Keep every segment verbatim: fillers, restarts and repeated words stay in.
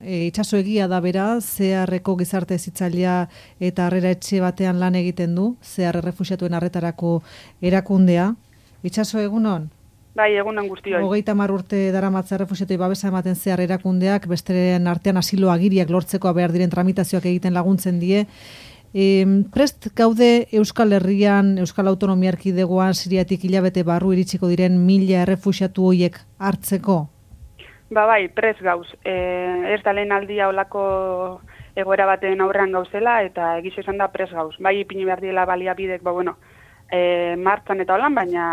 E, itxaso egia da bera, zeharreko gizarte hezitzailea eta harrera etxe batean lan egiten du, zehar errefuxiatuen harretarako erakundea. Itxaso, egunon? Bai, egunon guztioi. Hogeita hamar urte daramatza errefuxiatui babesa ematen zehar erakundeak, besteren artean asilo agiriak lortzeko behar diren tramitazioak egiten laguntzen die. E, prest gaude Euskal Herrian, Euskal Autonomia Erkidegoan, Siriatik hilabete barru iritsiko diren mila errefuxiatu horiek hartzeko? Ba bai, pres gauz. E, ez da lehen aldia olako egoera baten aurrean gauzela, eta egizu esan da pres gauz. Bai, ipini behar diela baliabidek, ba bueno, e, martzan eta holan, baina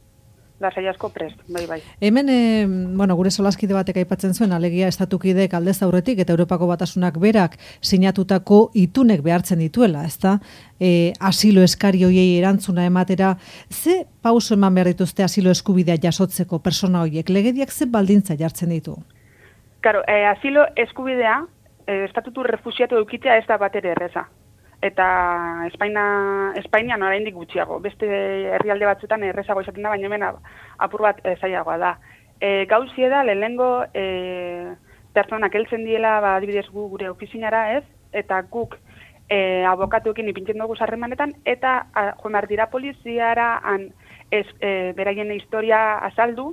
lasai asko prest, bai, bai. Hemen, e, bueno, gure solaskide batek aipatzen zuen, alegia estatukideek aldez aurretik eta Europako Batasunak berak sinatutako itunek behartzen dituela, ezta? E, asilo eskari hoiei erantzuna ematera, ze pauso eman behar dituzte asilo eskubidea jasotzeko persona hoiek, legediak ze baldintza jartzen ditu? Claro, e, asilo eskubidea, e, estatutu refusiatu eukitzea ez da batere erreza. Eta Espainia, Espainian oraindik gutxiago. Beste herrialde batzuetan errezago izaten da, baina hemen apur bat e, zailagoa da. E, gauzie da, lehenengo e, pertsonak heltzen diela, ba, adibidez gu gure ofizinara ez, eta guk e, abokatuekin ipintzen dugu sarremanetan, eta joan behar dira poliziara, han, ez, e, beraien historia azaldu,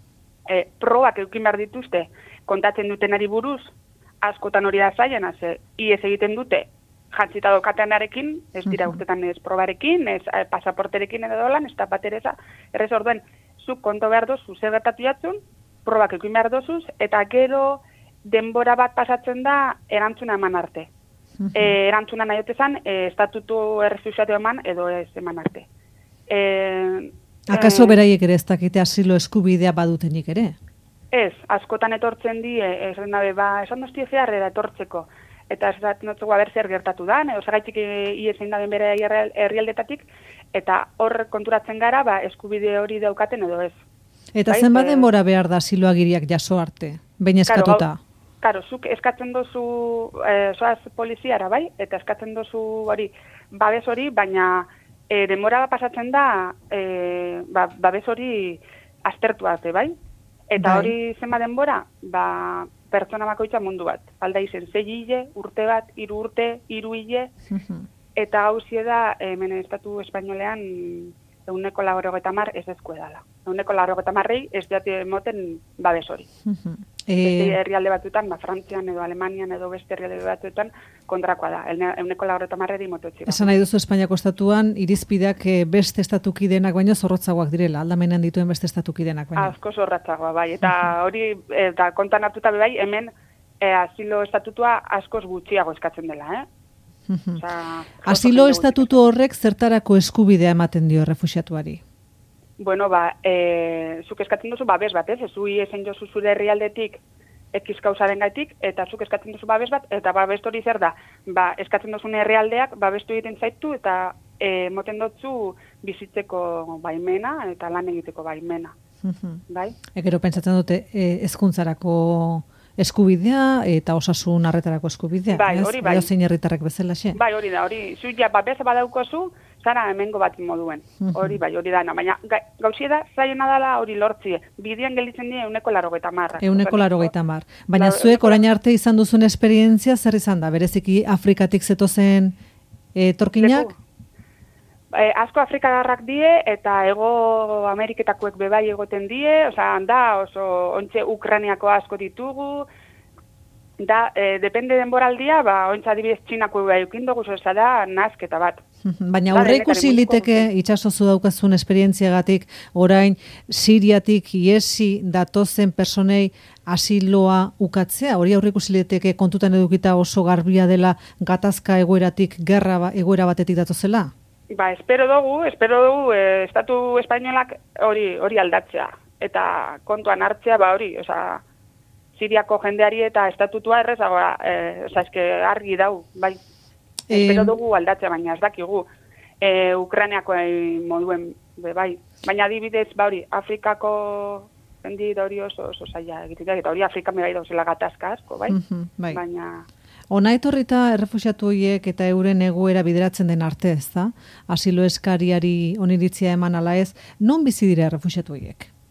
e, probak eukin behar dituzte, kontatzen dutenari buruz, askotan hori da zailena, ze iez egiten dute, jantzita dokateanarekin, ez dira urtetan ez probarekin, ez pasaporterekin edo dolan, ez da batereza, errez orduen, zuk konto behar dozu, zer gertatu jatzun, probak eukin behar dozuz, eta gero denbora bat pasatzen da erantzuna eman arte. Uh-huh. E, erantzuna nahi otezan, e, estatutu errefusiatu eman edo ez eman arte. E, Akaso e, beraiek ere ez dakite asilo eskubidea badutenik ere? Ez, askotan etortzen di, ez nabe, ba, esan dozti zeharrera etortzeko, eta ez daten dutzugu haber zer gertatu da, osagaitik iezein da bere herrialdetatik, eta hor konturatzen gara, ba, eskubide hori daukaten edo ez. Eta bai, zenbat denbora behar da asiloagiriak jaso arte, behin eskatuta? Karo, zuk eskatzen dozu, e, zoaz poliziara, bai, eta eskatzen dozu hori, babes hori, baina e, denbora pasatzen da, e, ba, babes hori aztertu arte, bai? Eta bai. Hori zenba denbora, ba, pertsona bakoitza mundu bat. Alda izen, zei hile, urte bat, hiru urte, hiru hile, uh-huh. Eta hauzie da, hemen estatu espainolean, euneko laurogeta mar ez ezko edala. Euneko laurogeta marrei ez jate moten babes hori. Uh-huh. Beste herrialde batzuetan, ba, Frantzian edo Alemanian edo beste herrialde batzuetan kontrakoa da. Euneko laurogeta marreri mototxera. Esan nahi duzu Espainiako estatuan, irizpideak beste estatukidenak baino zorrotzagoak direla, aldamenean dituen beste estatukidenak baino. Asko zorrotzagoa, bai. Eta hori, eta kontan hartuta bai, hemen e, asilo estatutua askoz gutxiago eskatzen dela, eh? Uh-huh. Osa, asilo estatutu horrek zertarako eskubidea ematen dio errefuxiatuari? Bueno, ba, e, zuk eskatzen duzu babes bat, ez? Zui esen jozu zure herrialdetik ekiz kausaren gaitik, eta zuk eskatzen duzu babes bat, eta babes hori zer da? Ba, eskatzen duzun herrialdeak babestu egiten zaitu, eta e, moten dutzu bizitzeko baimena, eta lan egiteko baimena. Uh-huh. Bai? Egero pentsatzen dute e, hezkuntzarako eskubidea eta osasun arretarako eskubidea. Bai, hori bai. Edo zein herritarrek bezala xe? Bai, hori da, hori. Zu ja babes badaukozu, zara hemengo bat moduen. Hori bai, hori da. No, baina gauzie da, zaiena dela hori lortzie. Bidean gelditzen die euneko larogeita marra. Euneko larogeita mar. Baina la, zuek orain arte izan duzun esperientzia zer izan da? Bereziki Afrikatik zetozen etorkinak? E, asko Afrikadarrak die, eta ego Ameriketakoek bebai egoten die, oza, da, oso, ontxe Ukraniako asko ditugu, da, e, depende denboraldia, ba, ontsa adibidez Txinako bebai eukindogu, oza, da, nazketa bat. Baina aurre ikusi liteke, itxasozu daukazun esperientziagatik, orain, Siriatik iesi datozen personei asiloa ukatzea, hori aurre ikusi liteke kontutan edukita oso garbia dela gatazka egoeratik, gerra egoera batetik datozela? Ba, espero dugu, espero dugu, e, estatu espainolak hori hori aldatzea. Eta kontuan hartzea, ba hori, oza, Siriako jendeari eta estatutua errezagoa, e, oza, eske argi dau, bai. E, espero dugu aldatzea, baina ez dakigu. E, Ukrainiako moduen, be, bai. Baina adibidez, ba hori, Afrikako jendi hori oso, oso zaila egitea, eta hori Afrika mera dauzela gatazka asko, bai. Uh-huh, bai. Baina... Ona etorrita errefuxiatu horiek eta euren egoera bideratzen den arte, ez da? Asilo eskariari oniritzia eman ala ez, non bizi dira errefuxiatu horiek?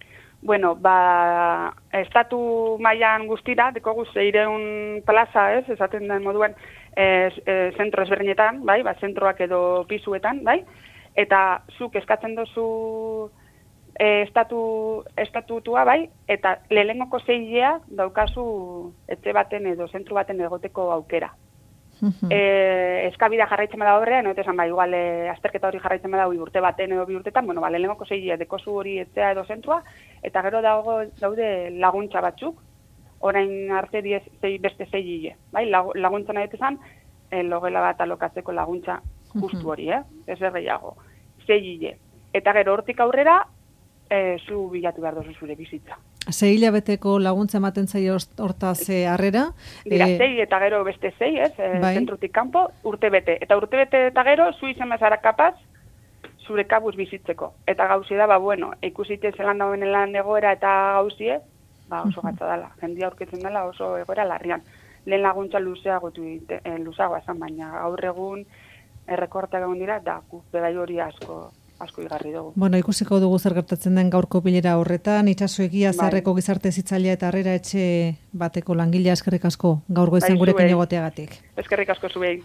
Bueno, ba, estatu mailan guztira, dekogu seiehun plaza, ez, esaten den moduen, e, e, zentro ezberdinetan, bai, ba, zentroak edo pisuetan, bai, eta zuk eskatzen duzu e, estatu, estatutua, bai, eta lehenengoko seilea daukazu etxe baten edo zentru baten egoteko aukera. E, eskabida jarraitzen bada horrean, eta esan ba, igual e, azterketa hori jarraitzen bada bi urte baten edo bi urtetan, bueno, ba, lehenengoko seilea dekozu hori etxea edo zentrua, eta gero dago daude laguntza batzuk, orain arte diez, zei, beste zei hile. Bai? Laguntza nahi esan, e, logela bat alokatzeko laguntza justu hori, eh? Ez erreiago. Zei hile. Eta gero hortik aurrera, e, zu bilatu behar dozu zure bizitza. Zei hilabeteko laguntza ematen zaio hortaz harrera. Dira, e... zei eta gero beste zei, ez? E, bai. Zentrutik kanpo, urte bete. Eta urte bete eta gero, zu izan bezara kapaz, zure kabuz bizitzeko. Eta gauzi da, ba, bueno, ikusitzen zelan dauen lan egoera eta gauzie, ba, oso gatza dela. Jendia aurkitzen dela oso egoera larrian. Lehen laguntza luzeagotu, e, luzeagoa esan, baina gaur egun errekortak egon dira, da, bebai hori asko, asko igarri dugu. Bueno, ikusiko dugu zer gertatzen den gaurko bilera horretan, Itxaso Egia Zaharreko bai. Gizarte Zitzailea eta Harrera Etxe bateko langilea eskerrik asko gaur goizen bai, gurekin egoteagatik. Eskerrik asko zuei.